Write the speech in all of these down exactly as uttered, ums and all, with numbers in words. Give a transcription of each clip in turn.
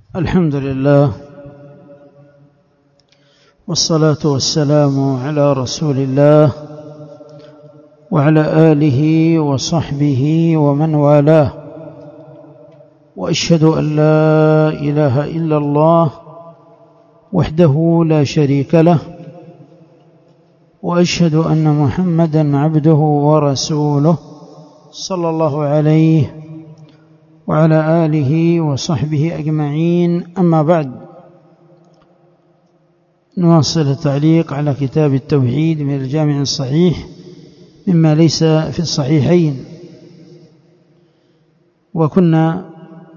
الحمد لله والصلاة والسلام على رسول الله وعلى آله وصحبه ومن والاه، وأشهد أن لا إله إلا الله وحده لا شريك له، وأشهد أن محمدًا عبده ورسوله صلى الله عليه وعلى آله وصحبه أجمعين. أما بعد، نواصل التعليق على كتاب التوحيد من الجامع الصحيح مما ليس في الصحيحين. وكنا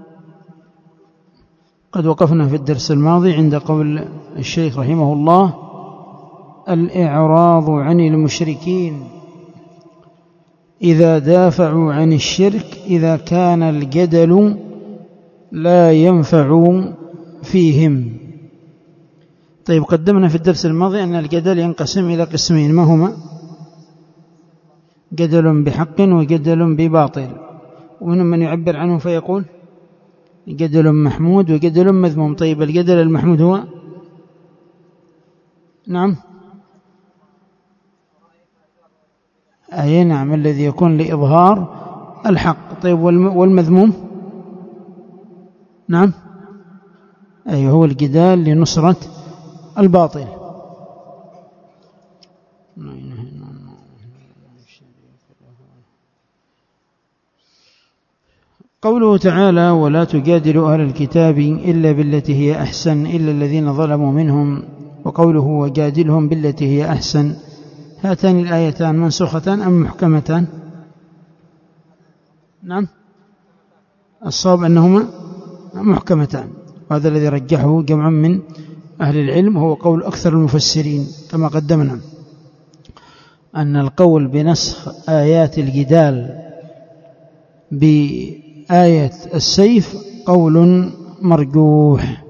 قد وقفنا في الدرس الماضي عند قول الشيخ رحمه الله: الإعراض عن المشركين إذا دافعوا عن الشرك إذا كان الجدل لا ينفع فيهم. طيب، قدمنا في الدرس الماضي أن الجدل ينقسم إلى قسمين، ما هما؟ جدل بحق وجدل بباطل، ومنهم من يعبر عنه فيقول جدل محمود وجدل مذموم. طيب، الجدل المحمود هو نعم أي نعم الذي يكون لإظهار الحق. طيب، والمذموم نعم أي هو الجدال لنصرة الباطل. قوله تعالى: ولا تجادلوا أهل الكتاب إلا بالتي هي أحسن إلا الذين ظلموا منهم، وقوله وجادلهم بالتي هي أحسن، هاتان الآيتان منسوختان أم محكمتان؟ نعم، الصواب أنهما محكمتان، وهذا الذي رجحه جمع من أهل العلم، هو قول أكثر المفسرين كما قدمنا، أن القول بنسخ آيات الجدال بآية السيف قول مرجوح.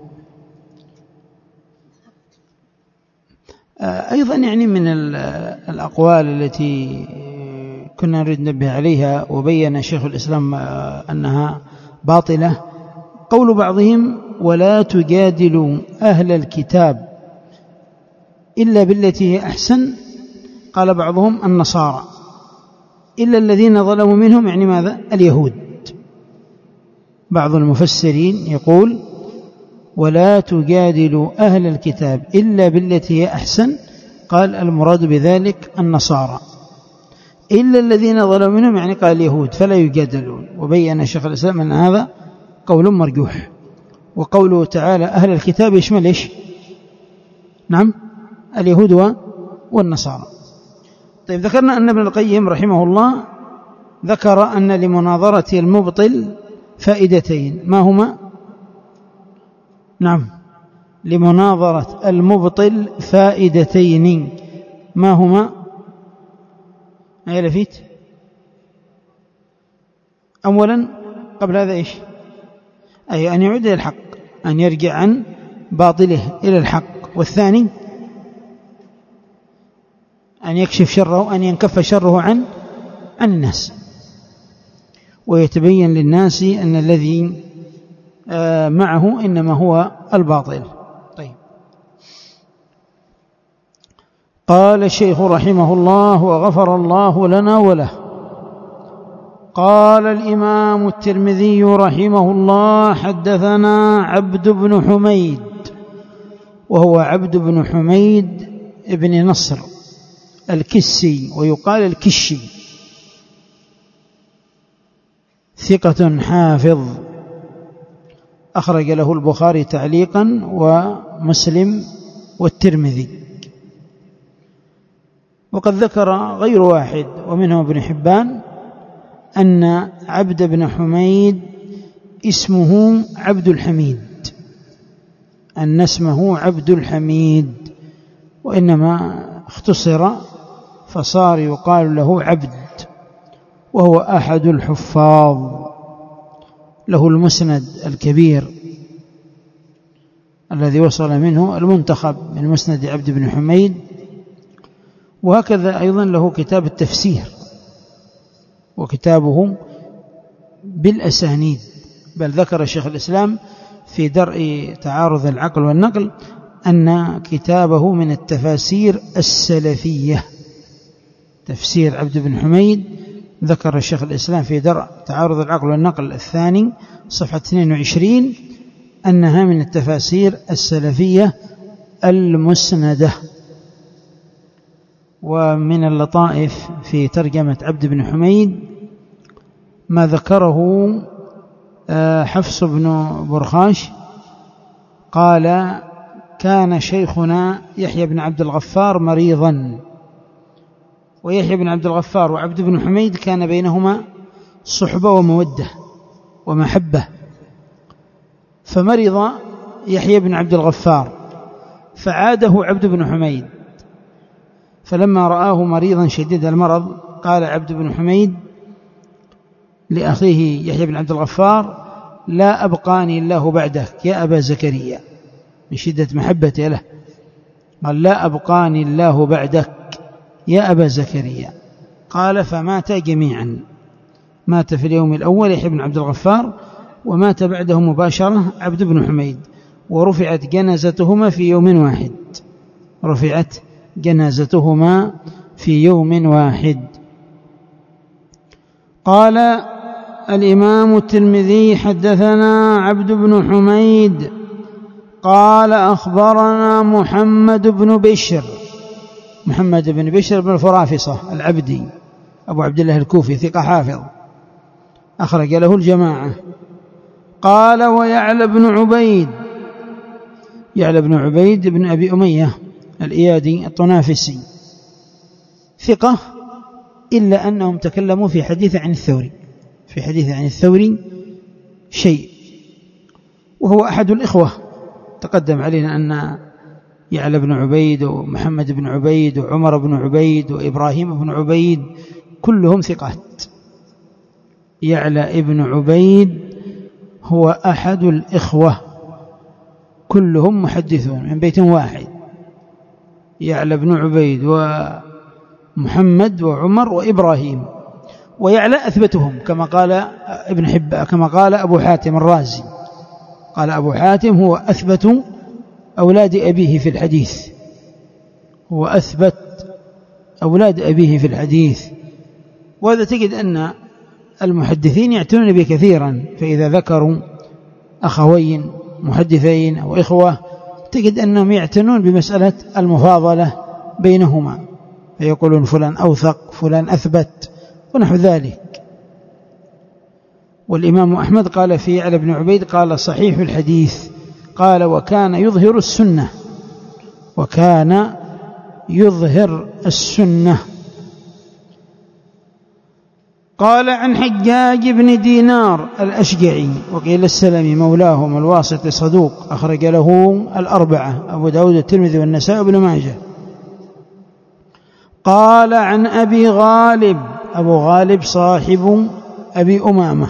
أيضا يعني من الأقوال التي كنا نريد ننبه عليها وبين شيخ الإسلام أنها باطلة، قول بعضهم: ولا تجادلوا أهل الكتاب إلا بالتي هي أحسن، قال بعضهم النصارى، إلا الذين ظلموا منهم، يعني ماذا؟ اليهود. بعض المفسرين يقول: ولا تجادلوا أهل الكتاب إلا بالتي هي أحسن، قال المراد بذلك النصارى، إلا الذين ظلموا منهم يعني قال اليهود، فلا يجادلون. وبين شيخ الإسلام أن هذا قول مرجوح. وقوله تعالى أهل الكتاب يشمل إيش؟ نعم، اليهود والنصارى. طيب، ذكرنا أن ابن القيم رحمه الله ذكر أن لمناظرة المبطل فائدتين، ما هما؟ نعم، لمناظرة المبطل فائدتين، ما هما؟ أي لفيت؟ أولا قبل هذا إيش؟ أي أن يعود إلى الحق، أن يرجع عن باطله إلى الحق. والثاني أن يكشف شره، أن ينكف شره عن عن الناس، ويتبين للناس أن الذي معه إنما هو الباطل. طيب، قال الشيخ رحمه الله وغفر الله لنا وله: قال الإمام الترمذي رحمه الله: حدثنا عبد بن حميد، وهو عبد بن حميد ابن نصر الكسي، ويقال الكشي، ثقة حافظ، أخرج له البخاري تعليقا ومسلم والترمذي. وقد ذكر غير واحد ومنهم ابن حبان أن عبد بن حميد اسمه عبد الحميد، أن اسمه عبد الحميد، وإنما اختصر فصار يقال له عبد. وهو أحد الحفاظ، له المسند الكبير الذي وصل منه المنتخب من مسند عبد بن حميد، وهكذا أيضا له كتاب التفسير، وكتابه بالأسانيد، بل ذكر شيخ الإسلام في درء تعارض العقل والنقل أن كتابه من التفاسير السلفية. تفسير عبد بن حميد ذكر الشيخ الإسلام في درء تعارض العقل والنقل الثاني صفحة اثنين وعشرين أنها من التفاسير السلفية المسندة. ومن اللطائف في ترجمة عبد بن حميد ما ذكره حفص بن برخاش قال: كان شيخنا يحيى بن عبد الغفار مريضا، ويحيى بن عبد الغفار وعبد بن حميد كان بينهما صحبة ومودة ومحبة، فمرض يحيى بن عبد الغفار فعاده عبد بن حميد، فلما رآه مريضا شديد المرض قال عبد بن حميد لأخيه يحيى بن عبد الغفار: لا أبقاني الله بعدك يا أبا زكريا، من شدة محبته له قال: لا أبقاني الله بعدك يا أبا زكريا. قال: فمات جميعا، مات في اليوم الأول يحيى بن عبد الغفار، ومات بعده مباشرة عبد بن حميد، ورفعت جنازتهما في يوم واحد، رفعت جنازتهما في يوم واحد. قال الإمام الترمذي: حدثنا عبد بن حميد قال أخبرنا محمد بن بشر، محمد بن بشر بن الفرافصة العبدي أبو عبد الله الكوفي ثقة حافظ أخرج له الجماعة. قال: ويعلى بن عبيد، يعلى بن عبيد بن أبي أمية الإيادي الطنافسي ثقة، إلا أنهم تكلموا في حديث عن الثوري، في حديث عن الثوري شيء، وهو أحد الإخوة. تقدم علينا أن يعلى بن عبيد ومحمد بن عبيد وعمر بن عبيد وإبراهيم بن عبيد كلهم ثقات. يعلى ابن عبيد هو أحد الإخوة كلهم محدثون من بيت واحد، يعلى بن عبيد ومحمد وعمر وإبراهيم، ويعلى أثبتهم كما قال ابن حبان، كما قال أبو حاتم الرازي، قال أبو حاتم: هو أثبت أولاد أبيه في الحديث، هو أثبت أولاد أبيه في الحديث. وهذا تجد أن المحدثين يعتنون به كثيرا، فإذا ذكروا أخوين محدثين أو إخوة تجد أنهم يعتنون بمسألة المفاضلة بينهما، فيقولون فلان أوثق، فلان أثبت، ونحو ذلك. والإمام أحمد قال في يعلى بن عبيد قال: صحيح الحديث، قال: وكان يظهر السنة، وكان يظهر السنة. قال: عن حجاج بن دينار الأشجعي وقيل السلمي مولاهم الواسطي صدوق أخرج له الأربعة أبو داود الترمذي والنسائي وابن ماجه. قال: عن أبي غالب، أبو غالب صاحب أبي أمامة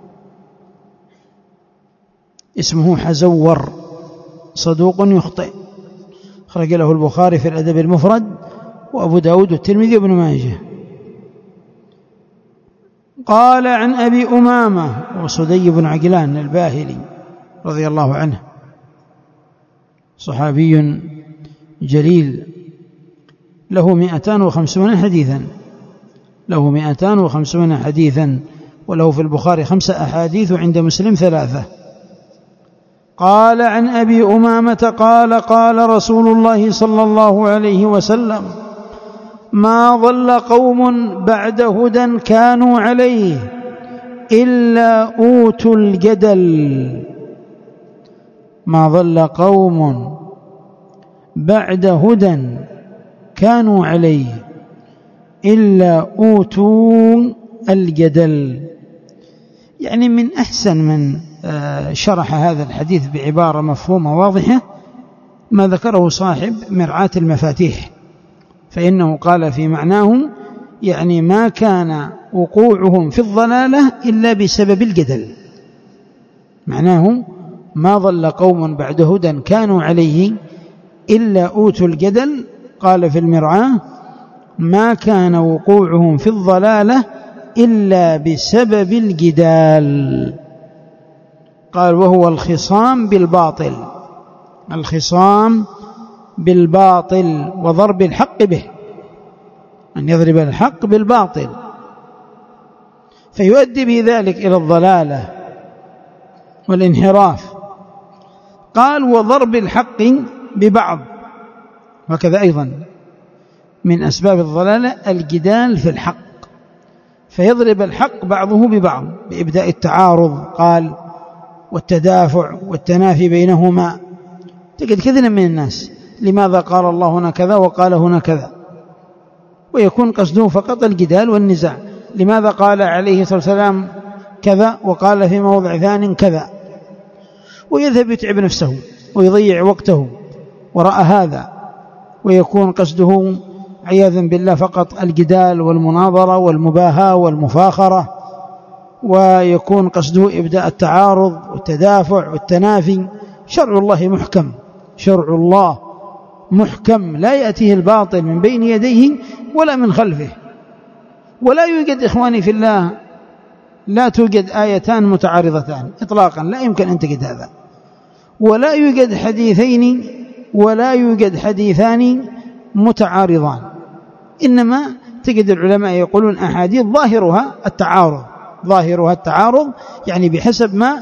اسمه حزور صدوق يخطئ أخرج له البخاري في الأدب المفرد وأبو داود والترمذي وابن ماجه. قال: عن أبي أمامة وصدي بن عجلان الباهلي رضي الله عنه، صحابي جليل له مئتان وخمسون حديثا، له مئتان وخمسون حديثا، وله في البخاري خمسة أحاديث وعند مسلم ثلاثة. قال: عن أبي أمامة قال: قال رسول الله صلى الله عليه وسلم: ما ضل قوم بعد هدى كانوا عليه إلا أوتوا الجدل. ما ضل قوم بعد هدى كانوا عليه إلا أوتوا الجدل. يعني من أحسن من شرح هذا الحديث بعبارة مفهومة واضحة ما ذكره صاحب مرعاة المفاتيح، فإنه قال في معناه يعني ما كان وقوعهم في الضلالة إلا بسبب الجدل، معناه ما ضل قوم بعد هدى كانوا عليه إلا أوتوا الجدل. قال في المرعاة: ما كان وقوعهم في الضلالة إلا بسبب الجدال. قال وهو الخصام بالباطل، الخصام بالباطل وضرب الحق به، أن يضرب الحق بالباطل فيؤدي به ذلك إلى الضلالة والانحراف. قال وضرب الحق ببعض، وكذا أيضا من أسباب الضلالة الجدال في الحق، فيضرب الحق بعضه ببعض بإبداء التعارض قال والتدافع والتنافي بينهما. تجد كثيرا من الناس لماذا قال الله هنا كذا وقال هنا كذا، ويكون قصده فقط الجدال والنزاع. لماذا قال عليه الصلاة والسلام كذا وقال في موضع ثاني كذا، ويذهب يتعب نفسه ويضيع وقته وراء هذا، ويكون قصده عياذا بالله فقط الجدال والمناظرة والمباهاة والمفاخرة، ويكون قصده إبداء التعارض والتدافع والتنافي. شرع الله محكم، شرع الله محكم لا يأتيه الباطل من بين يديه ولا من خلفه. ولا يوجد إخواني في الله، لا توجد آيتان متعارضتان إطلاقا، لا يمكن أن تجد هذا. ولا يوجد حديثين ولا يوجد حديثان متعارضان، إنما تجد العلماء يقولون أحاديث ظاهرها التعارض، ظاهرها التعارض يعني بحسب ما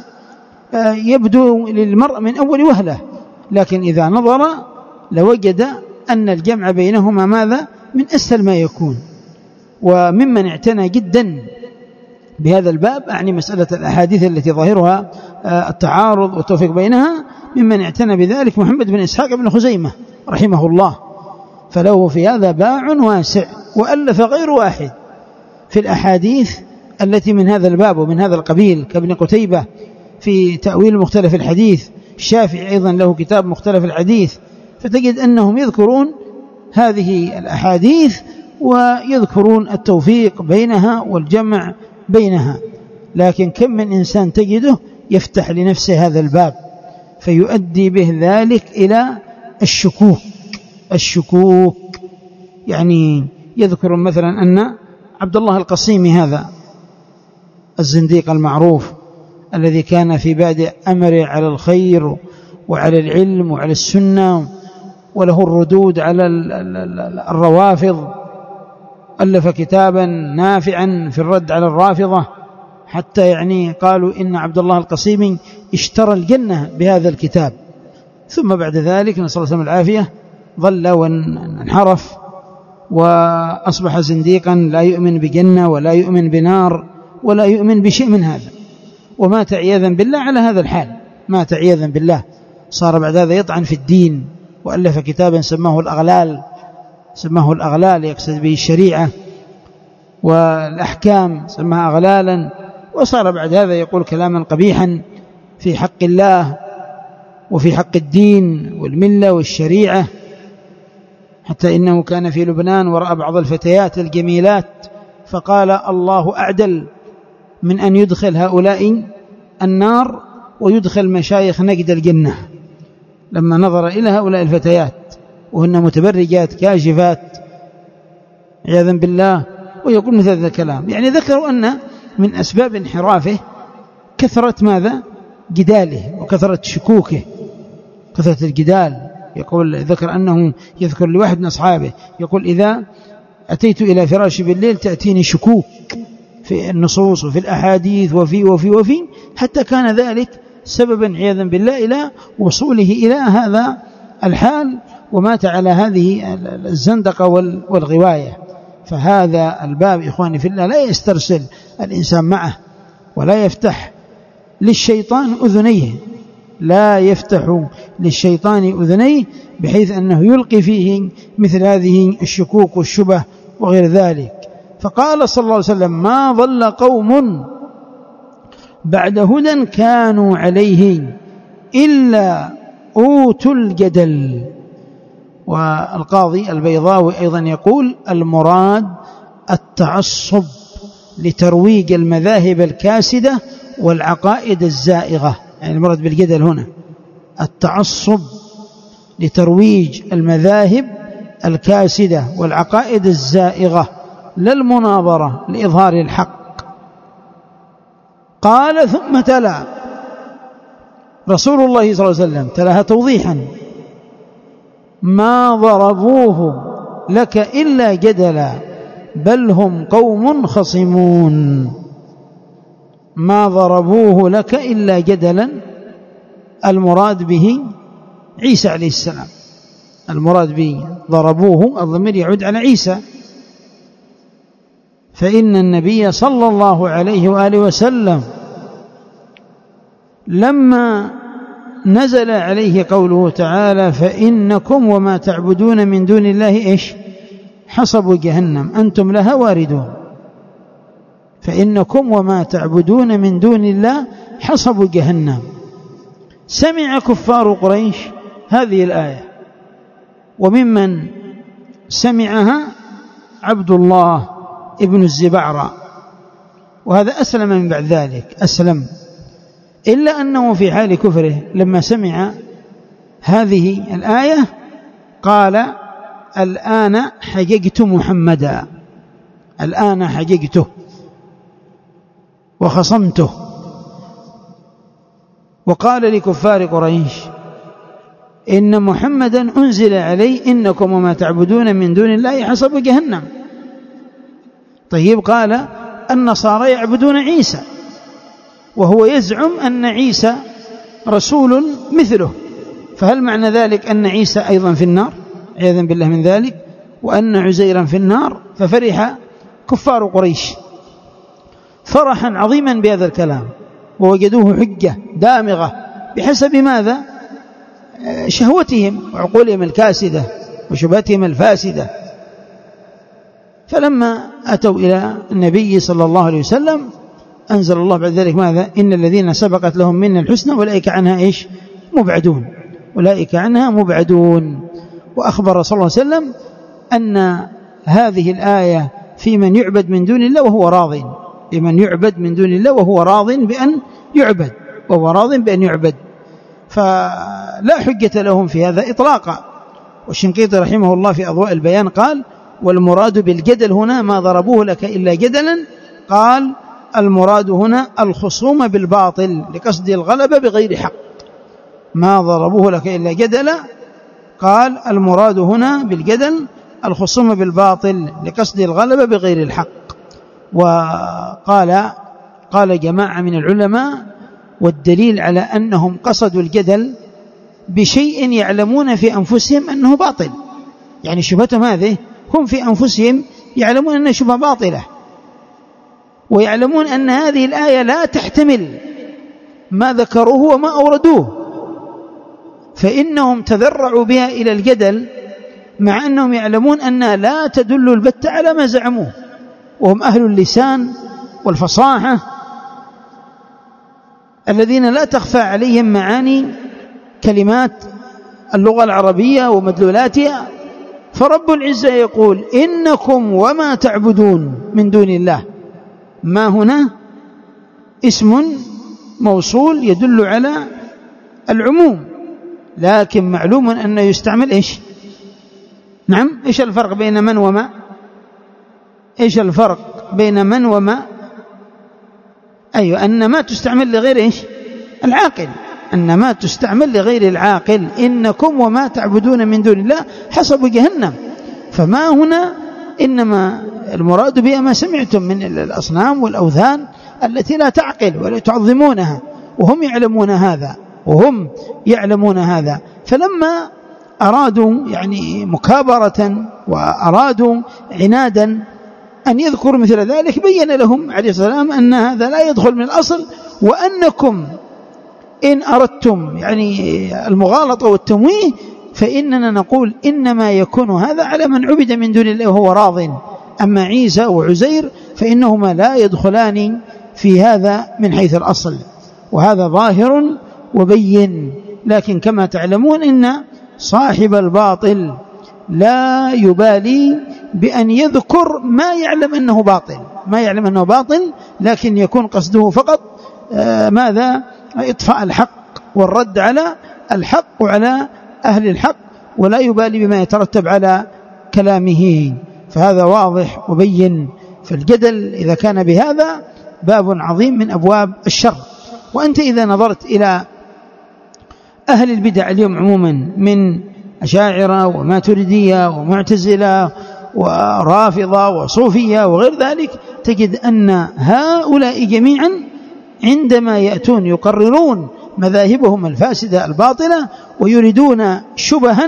يبدو للمرء من أول وهلة، لكن إذا نظر لوجد أن الجمع بينهما ماذا من أسهل ما يكون. وممن اعتنى جدا بهذا الباب، أعني مسألة الأحاديث التي ظاهرها التعارض والتوفيق بينها، ممن اعتنى بذلك محمد بن إسحاق بن خزيمة رحمه الله، فله في هذا باع واسع، وألف غير واحد في الأحاديث التي من هذا الباب ومن هذا القبيل، كابن قتيبة في تأويل مختلف الحديث، الشافعي أيضا له كتاب مختلف الحديث. فتجد أنهم يذكرون هذه الأحاديث ويذكرون التوفيق بينها والجمع بينها، لكن كم من إنسان تجده يفتح لنفسه هذا الباب فيؤدي به ذلك إلى الشكوك. الشكوك يعني يذكر مثلا أن عبد الله القصيمي هذا الزنديق المعروف الذي كان في بادئ أمره على الخير وعلى العلم وعلى السنة، وله الردود على الروافض، ألف كتابا نافعا في الرد على الرافضة، حتى يعني قالوا إن عبد الله القصيمي اشترى الجنة بهذا الكتاب. ثم بعد ذلك نسأل الله العافية ضل وانحرف وأصبح زنديقا لا يؤمن بجنة ولا يؤمن بنار ولا يؤمن بشيء من هذا، ومات عياذا بالله على هذا الحال، مات عياذا بالله. صار بعد هذا يطعن في الدين، وألف كتابا سماه الأغلال، سماه الأغلال يقصد به الشريعة والأحكام، سماها أغلالا. وصار بعد هذا يقول كلاما قبيحا في حق الله وفي حق الدين والملة والشريعة، حتى إنه كان في لبنان ورأى بعض الفتيات الجميلات فقال الله أعدل من أن يدخل هؤلاء النار ويدخل مشايخ نجد الجنة، لما نظر إلى هؤلاء الفتيات وهن متبرجات كاشفات عياذا بالله، ويقول مثل هذا الكلام. يعني ذكروا أن من أسباب انحرافه كثرة ماذا؟ جداله وكثرة شكوكه، كثرة الجدال. يقول ذكر أنه يذكر لواحد من أصحابه يقول إذا أتيت إلى فراشي بالليل تأتيني شكوك في النصوص وفي الأحاديث وفي وفي وفي حتى كان ذلك سببا عياذا بالله إلى وصوله إلى هذا الحال، ومات على هذه الزندقة والغواية. فهذا الباب إخواني في الله لا يسترسل الإنسان معه، ولا يفتح للشيطان أذنيه، لا يفتح للشيطان أذنيه بحيث أنه يلقي فيه مثل هذه الشكوك والشبه وغير ذلك. فقال صلى الله عليه وسلم ما ضل قوم بعد هدى كانوا عليه إلا أوتوا الجدل. والقاضي البيضاوي أيضا يقول المراد التعصب لترويج المذاهب الكاسدة والعقائد الزائغة، يعني المراد بالجدل هنا التعصب لترويج المذاهب الكاسدة والعقائد الزائغة، لا المناظرة لإظهار الحق. قال ثم تلا رسول الله صلى الله عليه وسلم تلاها توضيحا: ما ضربوه لك إلا جدلا بل هم قوم خصمون. ما ضربوه لك إلا جدلا، المراد به عيسى عليه السلام، المراد به ضربوه الضمير يعود على عيسى، فإن النبي صلى الله عليه وآله وسلم لما نزل عليه قوله تعالى: فإنكم وما تعبدون من دون الله إيش؟ حصب جهنم أنتم لها واردون. فإنكم وما تعبدون من دون الله حصب جهنم. سمع كفار قريش هذه الآية، وممن سمعها عبد الله ابن الزبعرة، وهذا أسلم من بعد ذلك، أسلم، إلا أنه في حال كفره لما سمع هذه الآية قال: الآن حججت محمدا، الآن حججته وخصمته. وقال لكفار قريش: إن محمدا أنزل عليه إنكم وما تعبدون من دون الله حصب جهنم. طيب، قال النصارى يعبدون عيسى، وهو يزعم أن عيسى رسول مثله، فهل معنى ذلك أن عيسى أيضا في النار؟ عياذا بالله من ذلك، وأن عزيرا في النار. ففرح كفار قريش فرحا عظيما بهذا الكلام، ووجدوه حجة دامغة بحسب ماذا؟ شهوتهم وعقولهم الكاسدة وشبهتهم الفاسدة. فلما أتوا إلى النبي صلى الله عليه وسلم أنزل الله بعد ذلك ماذا؟ إن الذين سبقت لهم منا الحسنى أولئك عنها إيش؟ مبعدون، أولئك عنها مبعدون. وأخبر صلى الله عليه وسلم أن هذه الآية في من يعبد من دون الله وهو راض، لمن يعبد من دون الله وهو راض بأن يعبد، وهو راض بأن يعبد، فلا حجة لهم في هذا إطلاقا. والشنقيطي رحمه الله في أضواء البيان قال: والمراد بالجدل هنا ما ضربوه لك إلا جدلا، قال المراد هنا الخصوم بالباطل لقصد الغلبة بغير حق. ما ضربوه لك إلا جدلا، قال المراد هنا بالجدل الخصوم بالباطل لقصد الغلبة بغير الحق. وقال قال جماعة من العلماء: والدليل على أنهم قصدوا الجدل بشيء يعلمون في أنفسهم أنه باطل، يعني شبهتهم هذه هم في أنفسهم يعلمون أنها شبهة باطلة، ويعلمون أن هذه الآية لا تحتمل ما ذكروه وما أوردوه، فإنهم تذرعوا بها إلى الجدل مع أنهم يعلمون أنها لا تدل البتة على ما زعموه، وهم أهل اللسان والفصاحة الذين لا تخفى عليهم معاني كلمات اللغة العربية ومدلولاتها. فرب العزة يقول: إنكم وما تعبدون من دون الله. ما هنا اسم موصول يدل على العموم، لكن معلوم أنه يستعمل إيش؟ نعم، إيش الفرق بين من وما؟ إيش الفرق بين من وما؟ أيوة، أن ما تستعمل لغير إيش؟ العاقل، أن ما تستعمل لغير العاقل. إنكم وما تعبدون من دون الله حصب جهنم. فما هنا إنما المراد بها ما سمعتم من الأصنام والأوثان التي لا تعقل ولا تعظمونها، وهم يعلمون هذا، وهم يعلمون هذا. فلما أرادوا يعني مكابرة وأرادوا عنادا أن يذكروا مثل ذلك، بين لهم عليه السلام أن هذا لا يدخل من الأصل، وأنكم إن أردتم يعني المغالطة والتمويه فإننا نقول إنما يكون هذا على من عبد من دون الله وهو راض. أما عيسى وعزير فإنهما لا يدخلان في هذا من حيث الأصل، وهذا ظاهر وبين. لكن كما تعلمون إن صاحب الباطل لا يبالي بأن يذكر ما يعلم أنه باطل، ما يعلم أنه باطل، لكن يكون قصده فقط آه ماذا؟ إطفاء الحق والرد على الحق وعلى أهل الحق، ولا يبالي بما يترتب على كلامه. فهذا واضح وبين. فالجدل إذا كان بهذا باب عظيم من أبواب الشر. وأنت إذا نظرت إلى أهل البدع اليوم عموما من أشاعرة وماتريدية ومعتزلة ورافضة وصوفية وغير ذلك، تجد أن هؤلاء جميعا عندما يأتون يقررون مذاهبهم الفاسدة الباطلة ويريدون شبها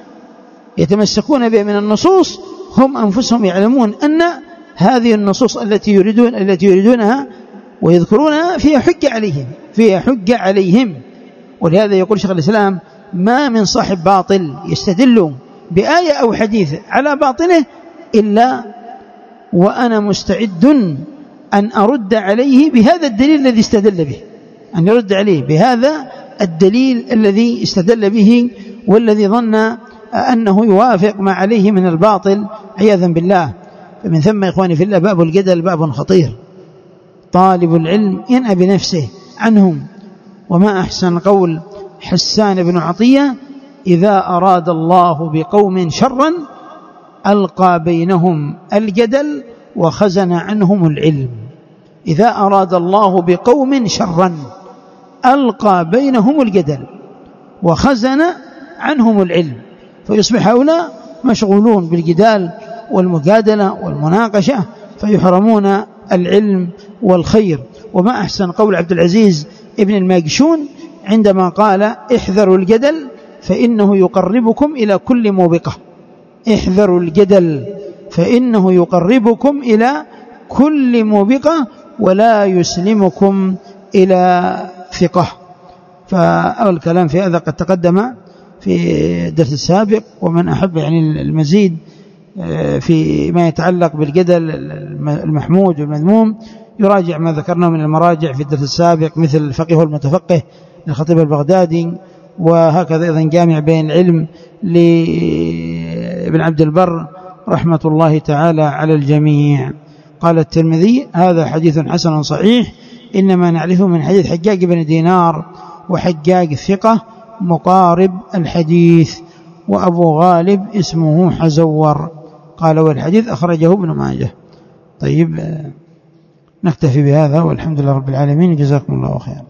يتمسكون بها من النصوص، هم أنفسهم يعلمون أن هذه النصوص التي يريدون التي يريدونها ويذكرونها فيها حجة عليهم فيها حجة عليهم ولهذا يقول شيخ الإسلام: ما من صاحب باطل يستدل بآية أو حديث على باطله إلا وأنا مستعد أن أرد عليه بهذا الدليل الذي استدل به، أن يرد عليه بهذا الدليل الذي استدل به والذي ظن أنه يوافق ما عليه من الباطل عياذا بالله. فمن ثم إخواني في الله باب الجدل باب خطير، طالب العلم ينأى بنفسه عنهم. وما أحسن قول حسان بن عطية: إذا أراد الله بقوم شرا ألقى بينهم الجدل وخزن عنهم العلم. إذا أراد الله بقوم شرا ألقى بينهم الجدل وخزن عنهم العلم، فيصبح هؤلاء مشغولون بالجدال والمجادلة والمناقشة فيحرمون العلم والخير. وما أحسن قول عبد العزيز ابن الماجشون عندما قال: احذروا الجدل فإنه يقربكم إلى كل موبقة. احذروا الجدل فإنه يقربكم إلى كل موبقة ولا يسلمكم إلى ثقة. فأول الكلام في هذا قد تقدم في الدرس السابق، ومن أحب يعني المزيد في ما يتعلق بالجدل المحمود والمذموم يراجع ما ذكرناه من المراجع في الدرس السابق، مثل الفقيه والمتفقه للخطيب البغدادي، وهكذا أيضا جامع بين العلم لابن عبد البر رحمة الله تعالى على الجميع. قال الترمذي: هذا حديث حسن صحيح، إنما نعرفه من حديث حجاج بن دينار، وحجاج الثقة مقارب الحديث، وأبو غالب اسمه حزور. قال: والحديث أخرجه ابن ماجه. طيب، نكتفي بهذا والحمد لله رب العالمين، جزاكم الله خيرا.